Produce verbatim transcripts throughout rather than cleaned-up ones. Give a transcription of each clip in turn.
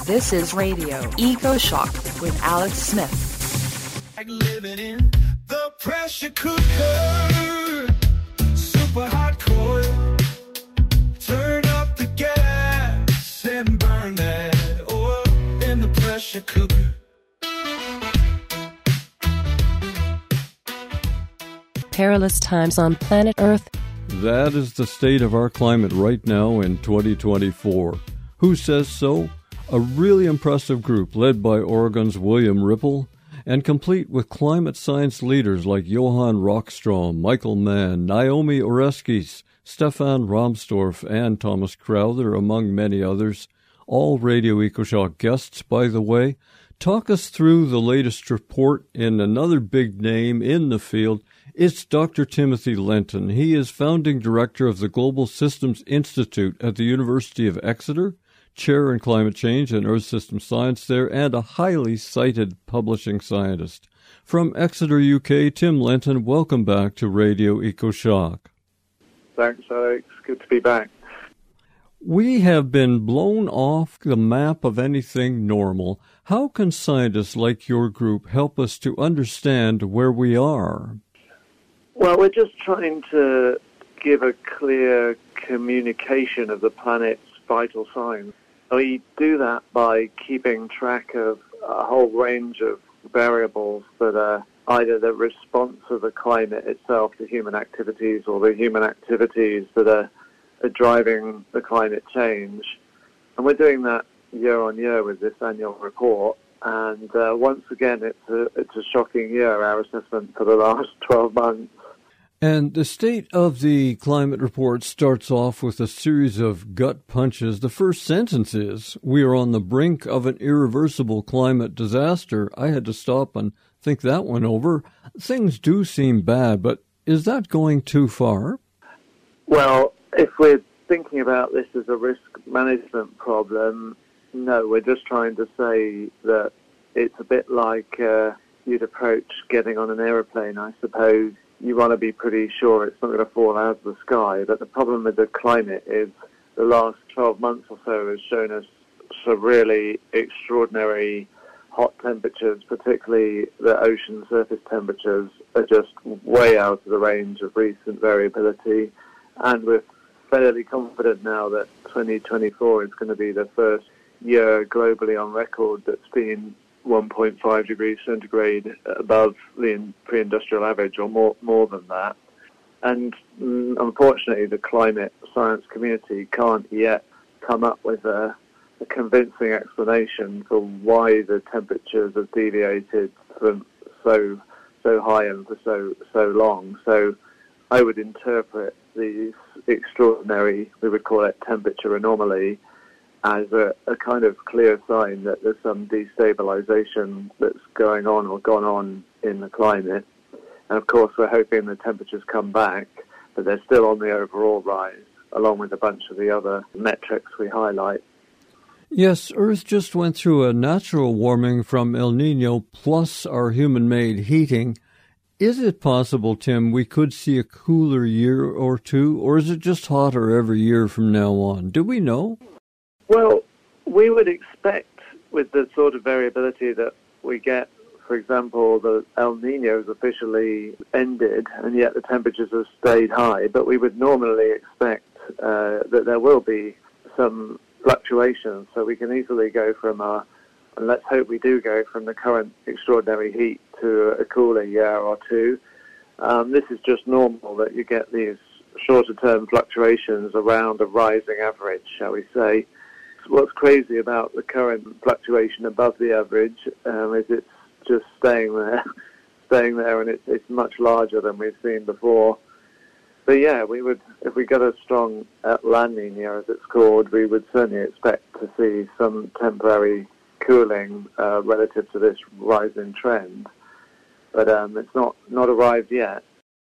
This is Radio Eco Shock with Alex Smith. Like living in the pressure cooker, super hot coil. Turn up the gas and burn that oil in the pressure cooker. Perilous times on planet Earth. That is the state of our climate right now in twenty twenty-four. Who says so? A really impressive group led by Oregon's William Ripple and complete with climate science leaders like Johan Rockstrom, Michael Mann, Naomi Oreskes, Stefan Rahmstorf, and Thomas Crowther, among many others. All Radio EcoShock guests, by the way. Talk us through the latest report in another big name in the field. It's Doctor Timothy Lenton. He is founding director of the Global Systems Institute at the University of Exeter, chair in climate change and earth system science there, and a highly cited publishing scientist. From Exeter, U K, Tim Lenton, welcome back to Radio EcoShock. Thanks, Alex. Good to be back. We have been blown off the map of anything normal. How can scientists like your group help us to understand where we are? Well, we're just trying to give a clear communication of the planet's vital signs. We do that by keeping track of a whole range of variables that are either the response of the climate itself to human activities or the human activities that are, are driving the climate change. And we're doing that year on year with this annual report. And uh, once again, it's a, it's a shocking year, our assessment for the last twelve months. And the state of the climate report starts off with a series of gut punches. The first sentence is, we are on the brink of an irreversible climate disaster. I had to stop and think that one over. Things do seem bad, but is that going too far? Well, if we're thinking about this as a risk management problem, no, we're just trying to say that it's a bit like uh, you'd approach getting on an aeroplane, I suppose. You want to be pretty sure it's not going to fall out of the sky. But the problem with the climate is the last twelve months or so has shown us some really extraordinary hot temperatures, particularly the ocean surface temperatures are just way out of the range of recent variability. And we're fairly confident now that twenty twenty-four is going to be the first year globally on record that's been one point five degrees centigrade above the pre-industrial average, or more more than that. And mm, unfortunately, the climate science community can't yet come up with a, a convincing explanation for why the temperatures have deviated from so so high and for so so long. So I would interpret these extraordinary, we would call it temperature anomaly, as a, a kind of clear sign that there's some destabilization that's going on or gone on in the climate. And of course, we're hoping the temperatures come back, but they're still on the overall rise, along with a bunch of the other metrics we highlight. Yes, Earth just went through a natural warming from El Nino plus our human-made heating. Is it possible, Tim, we could see a cooler year or two, or is it just hotter every year from now on? Do we know? Well, we would expect with the sort of variability that we get, for example, the El Nino has officially ended and yet the temperatures have stayed high, but we would normally expect uh, that there will be some fluctuations, so we can easily go from a, and let's hope we do go from the current extraordinary heat to a cooler year or two. Um, this is just normal that you get these shorter-term fluctuations around a rising average, shall we say. What's crazy about the current fluctuation above the average um, is it's just staying there, staying there, and it's, it's much larger than we've seen before. But yeah, we would, if we got a strong La Nina, as it's called, we would certainly expect to see some temporary cooling uh, relative to this rising trend. But um, it's not, not arrived yet.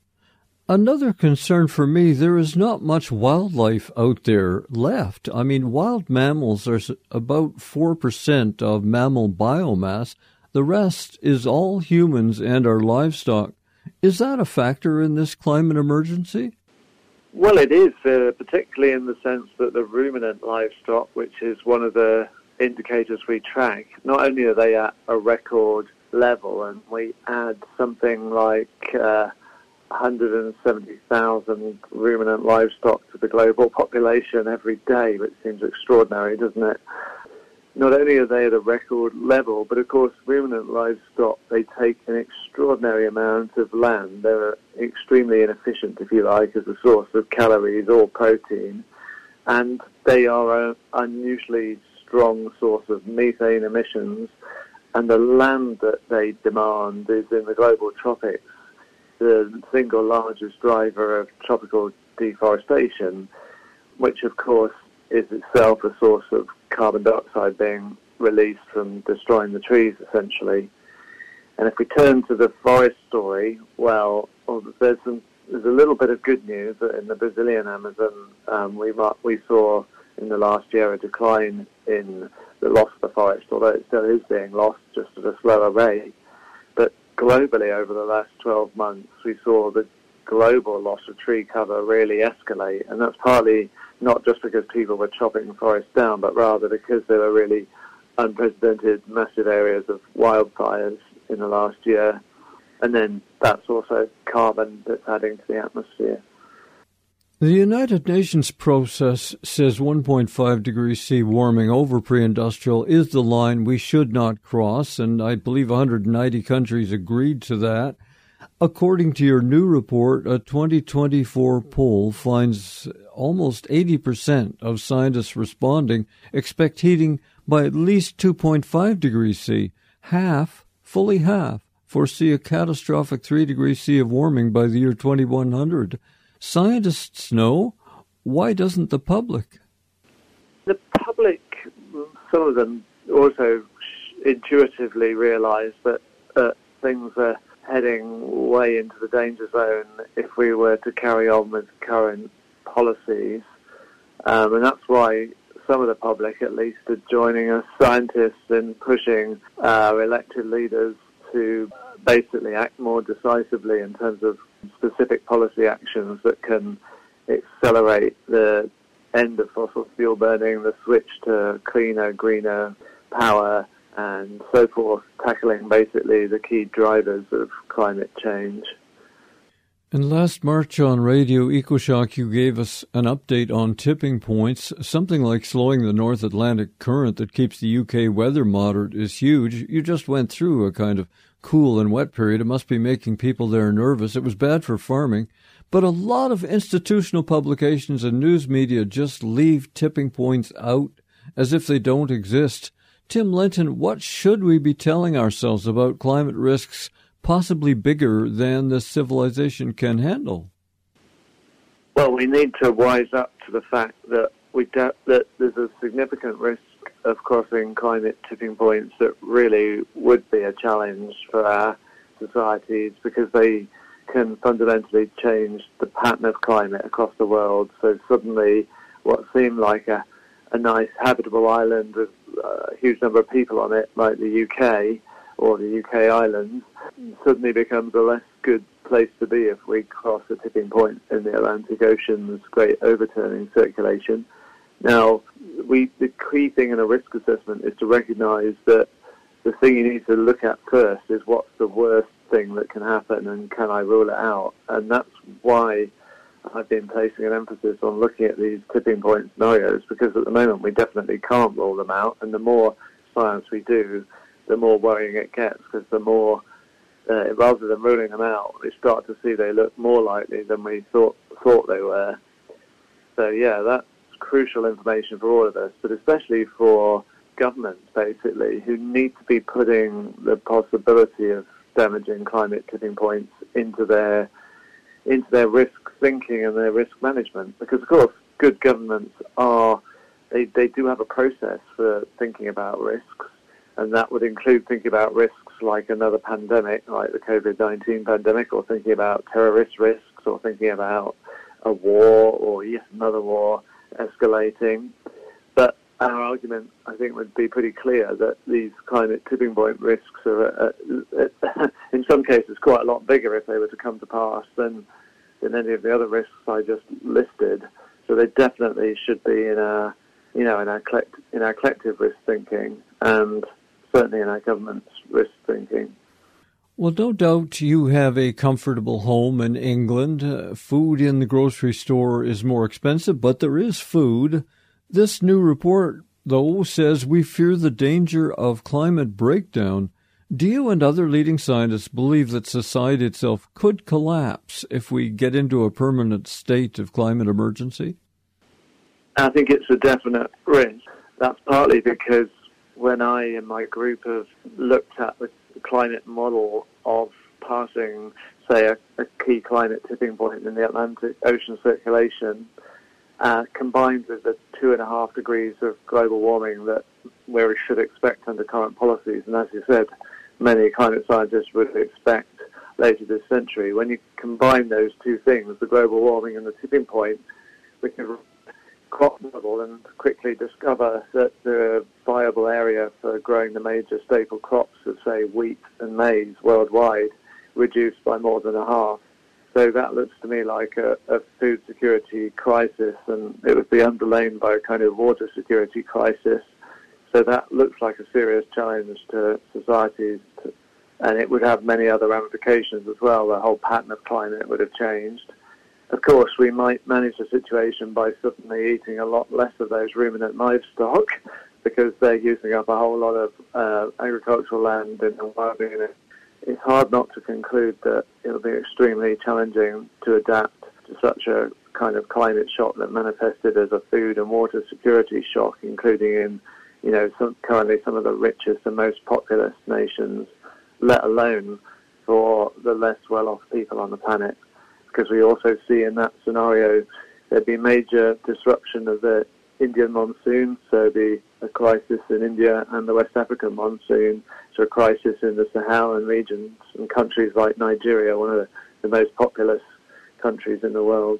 Another concern for me, there is not much wildlife out there left. I mean, wild mammals are about four percent of mammal biomass. The rest is all humans and our livestock. Is that a factor in this climate emergency? Well, it is, uh, particularly in the sense that the ruminant livestock, which is one of the indicators we track, not only are they at a record level, and we add something like uh, one hundred seventy thousand ruminant livestock to the global population every day, which seems extraordinary, doesn't it? Not only are they at a record level, but of course ruminant livestock, they take an extraordinary amount of land. They're extremely inefficient, if you like, as a source of calories or protein, and they are an unusually strong source of methane emissions, and the land that they demand is in the global tropics, the single largest driver of tropical deforestation, which of course is itself a source of carbon dioxide being released from destroying the trees, essentially. And if we turn to the forest story, well, well there's, some, there's a little bit of good news that in the Brazilian Amazon, um, we, we saw in the last year a decline in the loss of the forest, although it still is being lost, just at a slower rate. But globally, over the last twelve months, we saw the global loss of tree cover really escalate, and that's partly not just because people were chopping the forest down, but rather because there were really unprecedented massive areas of wildfires in the last year. And then that's also carbon that's adding to the atmosphere. The United Nations process says one point five degrees C warming over pre-industrial is the line we should not cross, and I believe one hundred ninety countries agreed to that. According to your new report, a twenty twenty-four poll finds almost eighty percent of scientists responding expect heating by at least two point five degrees C. Half, fully half, foresee a catastrophic three degrees C of warming by the year twenty-one hundred. Scientists know. Why doesn't the public? The public, some of them also intuitively realize that uh, things are heading way into the danger zone if we were to carry on with current policies. Um, and that's why some of the public, at least, are joining us scientists in pushing our elected leaders to basically act more decisively in terms of specific policy actions that can accelerate the end of fossil fuel burning, the switch to cleaner, greener power, and so forth, tackling basically the key drivers of climate change. And last March on Radio EcoShock, you gave us an update on tipping points. Something like slowing the North Atlantic current that keeps the U K weather moderate is huge. You just went through a kind of cool and wet period. It must be making people there nervous. It was bad for farming. But a lot of institutional publications and news media just leave tipping points out as if they don't exist. Tim Lenton, what should we be telling ourselves about climate risks possibly bigger than the civilization can handle? Well, we need to wise up to the fact that we do, that there's a significant risk of crossing climate tipping points that really would be a challenge for our societies because they can fundamentally change the pattern of climate across the world. So suddenly what seemed like a, a nice habitable island with a huge number of people on it, like the U K or the U K islands, suddenly becomes a less good place to be if we cross a tipping point in the Atlantic Ocean's great overturning circulation. Now, we the key thing in a risk assessment is to recognise that the thing you need to look at first is what's the worst thing that can happen and can I rule it out? And that's why I've been placing an emphasis on looking at these tipping point scenarios, because at the moment we definitely can't rule them out, and the more science we do, the more worrying it gets, because the more, uh, rather than ruling them out, we start to see they look more likely than we thought thought they were. So yeah, that's crucial information for all of us, but especially for governments, basically, who need to be putting the possibility of damaging climate tipping points into their into their risk thinking and their risk management. Because, of course, good governments are, they, they do have a process for thinking about risks, and that would include thinking about risks like another pandemic, like the covid nineteen pandemic, or thinking about terrorist risks, or thinking about a war, or yet another war escalating. But our argument, I think, would be pretty clear that these climate tipping point risks are, uh, in some cases, quite a lot bigger if they were to come to pass than than any of the other risks I just listed. So they definitely should be in our you know, in our collect, in our collective risk thinking, and certainly in our government's risk thinking. Well, no doubt you have a comfortable home in England. Uh, food in the grocery store is more expensive, but there is food. This new report, though, says we fear the danger of climate breakdown. Do you and other leading scientists believe that society itself could collapse if we get into a permanent state of climate emergency? I think it's a definite risk. That's partly because when I and my group have looked at the climate model of passing, say, a, a key climate tipping point in the Atlantic Ocean circulation, uh, combined with the two and a half degrees of global warming that we should expect under current policies, and as you said, many climate scientists would expect later this century. When you combine those two things, the global warming and the tipping point, we can crop model and quickly discover that the viable area for growing the major staple crops of, say, wheat and maize worldwide reduced by more than a half. So that looks to me like a, a food security crisis, and it would be underlain by a kind of water security crisis. So that looks like a serious challenge to societies, to, and it would have many other ramifications as well. The whole pattern of climate would have changed. Of course, we might manage the situation by suddenly eating a lot less of those ruminant livestock because they're using up a whole lot of uh, agricultural land in the wild. It's hard not to conclude that it'll be extremely challenging to adapt to such a kind of climate shock that manifested as a food and water security shock, including in, you know, some, currently some of the richest and most populous nations, let alone for the less well-off people on the planet. Because we also see in that scenario there'd be major disruption of the Indian monsoon, so the a crisis in India, and the West African monsoon, so a crisis in the Saharan regions and countries like Nigeria, one of the, the most populous countries in the world.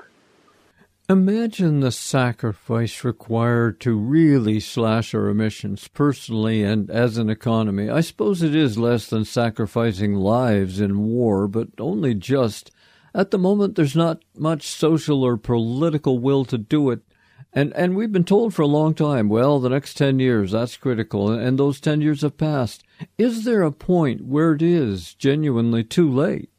Imagine the sacrifice required to really slash our emissions personally and as an economy. I suppose it is less than sacrificing lives in war, but only just. At the moment, there's not much social or political will to do it. And and we've been told for a long time, well, the next ten years, that's critical. And those ten years have passed. Is there a point where it is genuinely too late?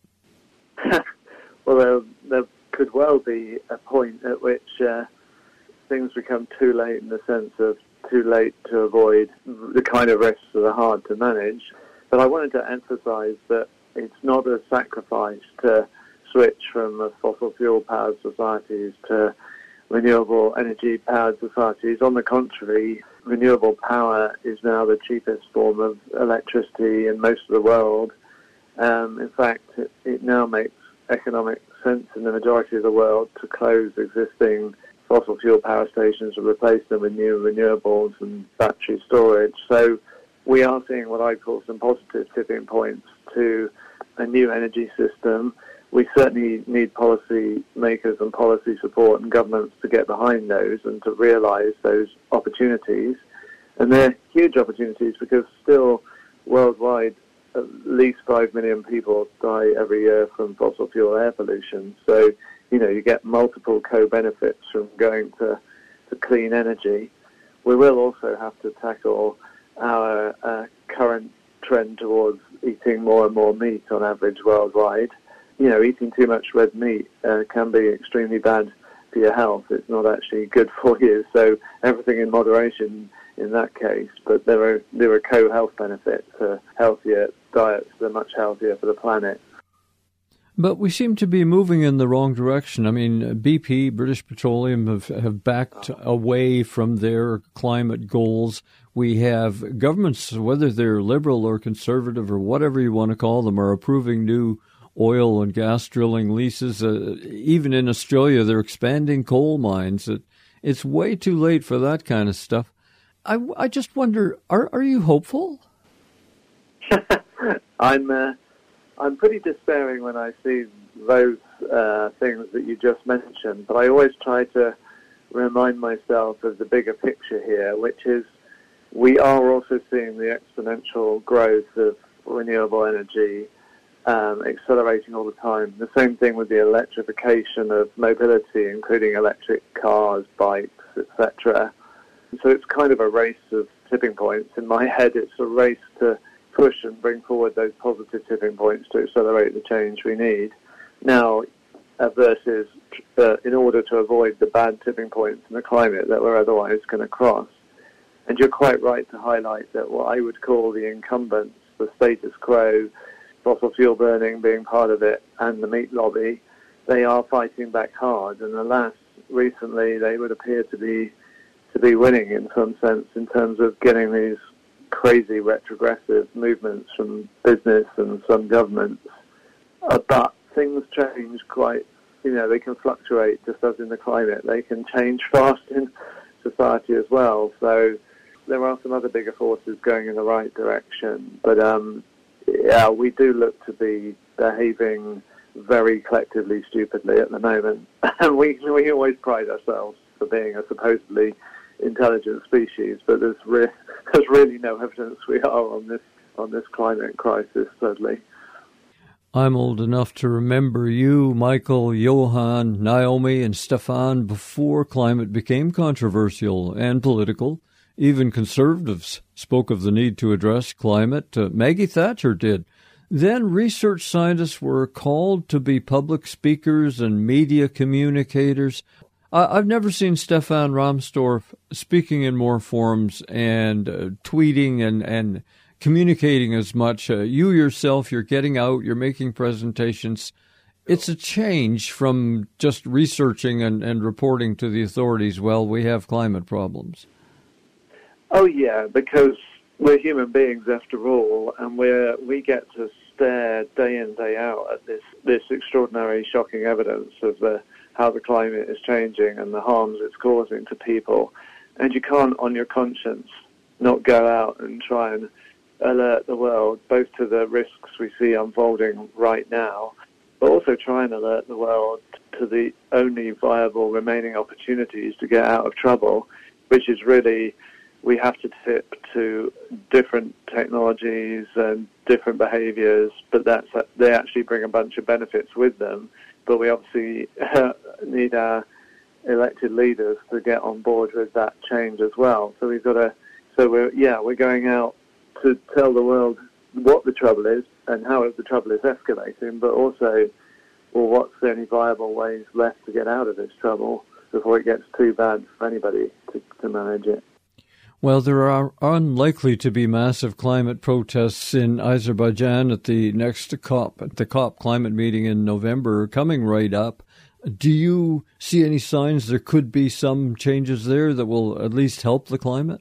Well, there, there could well be a point at which uh, things become too late in the sense of too late to avoid the kind of risks that are hard to manage. But I wanted to emphasize that it's not a sacrifice to switch from uh, fossil fuel-powered societies to renewable energy-powered societies. On the contrary, renewable power is now the cheapest form of electricity in most of the world. Um, in fact, it, it now makes economic sense in the majority of the world to close existing fossil fuel power stations and replace them with new renewables and battery storage. So we are seeing what I call some positive tipping points to a new energy system. We certainly need policy makers and policy support and governments to get behind those and to realise those opportunities. And they're huge opportunities because still worldwide at least five million people die every year from fossil fuel air pollution. So, you know, you get multiple co-benefits from going to, to clean energy. We will also have to tackle our uh, current trend towards eating more and more meat on average worldwide. You know, eating too much red meat uh, can be extremely bad for your health. It's not actually good for you. So everything in moderation in that case. But there are there are co-health benefits to healthier diets that are much healthier for the planet. But we seem to be moving in the wrong direction. I mean, B P, British Petroleum, have, have backed away from their climate goals. We have governments, whether they're liberal or conservative or whatever you want to call them, are approving new oil and gas drilling leases. Uh, even in Australia, they're expanding coal mines. It, it's way too late for that kind of stuff. I, I just wonder, are are you hopeful? I'm uh, I'm pretty despairing when I see those uh, things that you just mentioned, but I always try to remind myself of the bigger picture here, which is we are also seeing the exponential growth of renewable energy Um, accelerating all the time. The same thing with the electrification of mobility, including electric cars, bikes, et cetera. So it's kind of a race of tipping points. In my head, it's a race to push and bring forward those positive tipping points to accelerate the change we need. Now, uh, versus uh, in order to avoid the bad tipping points in the climate that we're otherwise going to cross. And you're quite right to highlight that what I would call the incumbents, the status quo, fossil fuel burning being part of it, and the meat lobby, they are fighting back hard. And alas, recently they would appear to be to be winning in some sense in terms of getting these crazy retrogressive movements from business and some governments. Uh, but things change quite, you know, they can fluctuate just as in the climate. They can change fast in society as well. So there are some other bigger forces going in the right direction. But, um, yeah, we do look to be behaving very collectively stupidly at the moment. And we, we always pride ourselves for being a supposedly intelligent species, but there's, re- there's really no evidence we are on this on this climate crisis, sadly. I'm old enough to remember you, Michael, Johan, Naomi, and Stefan before climate became controversial and political. Even conservatives spoke of the need to address climate. Uh, Maggie Thatcher did. Then research scientists were called to be public speakers and media communicators. I've never seen Stefan Rahmstorf speaking in more forums and uh, tweeting and, and communicating as much. Uh, you yourself, you're getting out, you're making presentations. It's a change from just researching and, and reporting to the authorities, well, we have climate problems. Oh, yeah, because we're human beings after all, and we're, we get to stare day in, day out at this, this extraordinary, shocking evidence of the how the climate is changing and the harms it's causing to people. And you can't, on your conscience, not go out and try and alert the world, both to the risks we see unfolding right now, but also try and alert the world to the only viable remaining opportunities to get out of trouble, which is really we have to tip to different technologies and different behaviors, but that's they actually bring a bunch of benefits with them. But we obviously uh, need our elected leaders to get on board with that change as well. So we've got to, so we're, yeah, we're going out to tell the world what the trouble is and how the trouble is escalating, but also, well, what's the only viable ways left to get out of this trouble before it gets too bad for anybody to, to manage it. Well, there are unlikely to be massive climate protests in Azerbaijan at the next COP, at the COP climate meeting in November, coming right up. Do you see any signs there could be some changes there that will at least help the climate?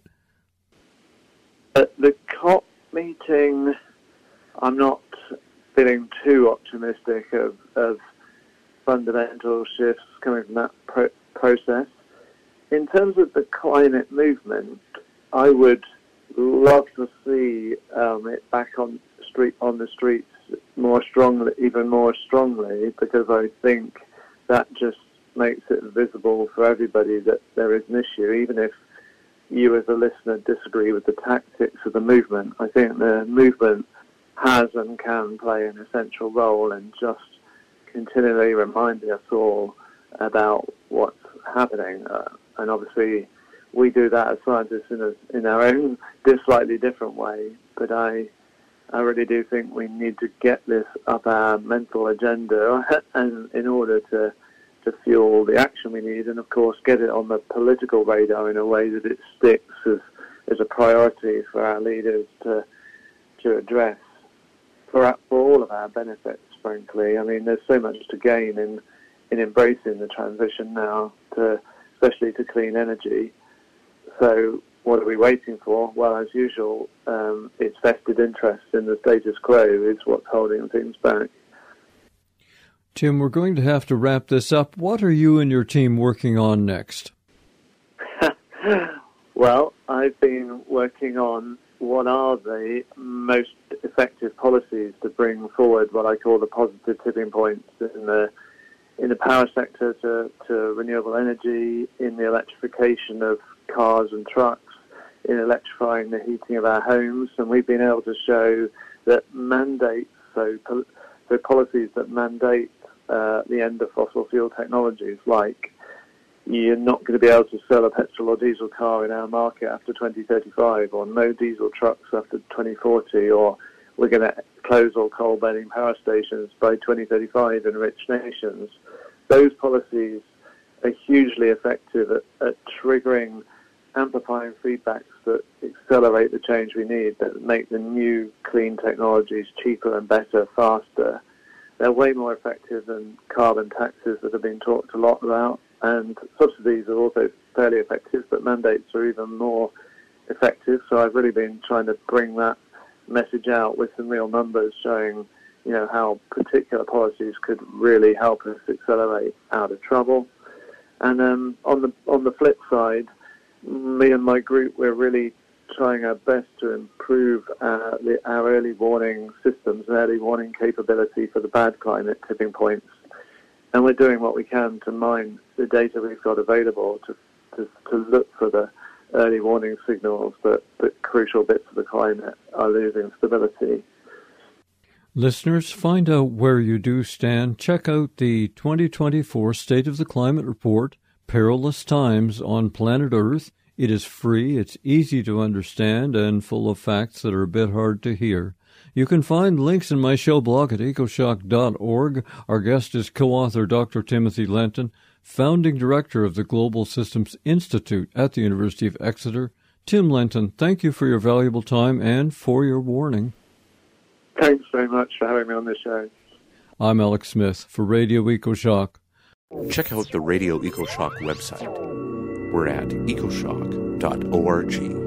At the COP meeting, I'm not feeling too optimistic of, of fundamental shifts coming from that pro- process. In terms of the climate movement, I would love to see um, it back on street on the streets more strongly, even more strongly, because I think that just makes it visible for everybody that there is an issue, even if you as a listener disagree with the tactics of the movement. I think the movement has and can play an essential role in just continually reminding us all about what's happening. Uh, and obviously we do that as scientists in, a, in our own slightly different way, but I I really do think we need to get this up our mental agenda and in order to to fuel the action we need, and of course get it on the political radar in a way that it sticks as, as a priority for our leaders to to address for our, for all of our benefits, frankly. I mean, there's so much to gain in in embracing the transition now, to especially to clean energy. So what are we waiting for? Well, as usual, um, it's vested interest in the status quo is what's holding things back. Tim, we're going to have to wrap this up. What are you and your team working on next? Well, I've been working on what are the most effective policies to bring forward what I call the positive tipping points in the in the power sector to, to renewable energy, in the electrification of cars and trucks, in electrifying the heating of our homes. And we've been able to show that mandates, so, so policies that mandate uh, the end of fossil fuel technologies like you're not going to be able to sell a petrol or diesel car in our market after twenty thirty-five, or no diesel trucks after twenty forty, or we're going to close all coal-burning power stations by twenty thirty-five in rich nations. Those policies are hugely effective at, at triggering, amplifying feedbacks that accelerate the change we need, that make the new clean technologies cheaper and better, faster. They're way more effective than carbon taxes that have been talked a lot about, and subsidies are also fairly effective, but mandates are even more effective. So I've really been trying to bring that message out with some real numbers showing, you know, how particular policies could really help us accelerate out of trouble. And um, on the on the flip side, me and my group, we're really trying our best to improve uh, the, our early warning systems and early warning capability for the bad climate tipping points. And we're doing what we can to mine the data we've got available to to, to look for the early warning signals that, that crucial bits of the climate are losing stability. Listeners, find out where you do stand. Check out the twenty twenty-four State of the Climate Report, Perilous Times on Planet Earth. It is free, it's easy to understand, and full of facts that are a bit hard to hear. You can find links in my show blog at ecoshock dot org. Our guest is co-author Doctor Timothy Lenton, founding director of the Global Systems Institute at the University of Exeter. Tim Lenton, thank you for your valuable time and for your warning. Thanks very much for having me on this show. I'm Alex Smith for Radio EcoShock. Check out the Radio EcoShock website. We're at ecoshock dot org.